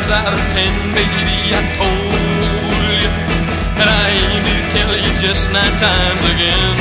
out of 10, baby, I told you. And I aim to tell you just 9 times again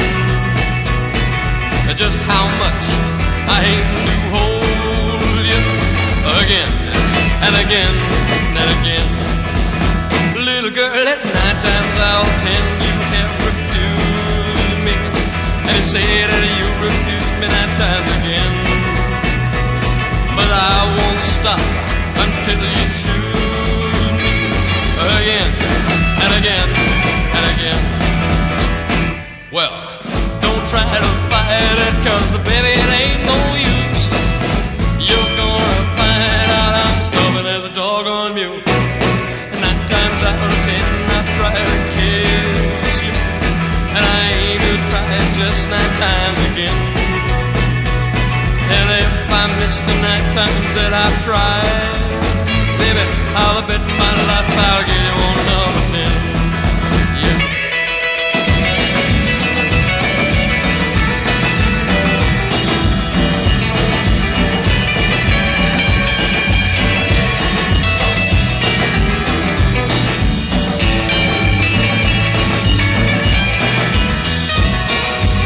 just how much I aim to hold you again and again and again. Little girl, at 9 times out of 10 you have refused me, and you say that you refuse me 9 times again. But I won't stop until you choose me again and again and again. Well, don't try to fight it, 'cause baby, it ain't no use. You're gonna find out I'm stubborn as a doggone mule. 9 times out of 10 I've tried to kiss you, and I aim to try it just 9 times again. And if I miss the 9 times that I've tried, baby, I'll bet my life I'll get you on number 10. Yeah.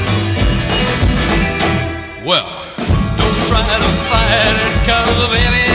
Well, don't try to fight it, 'cause baby,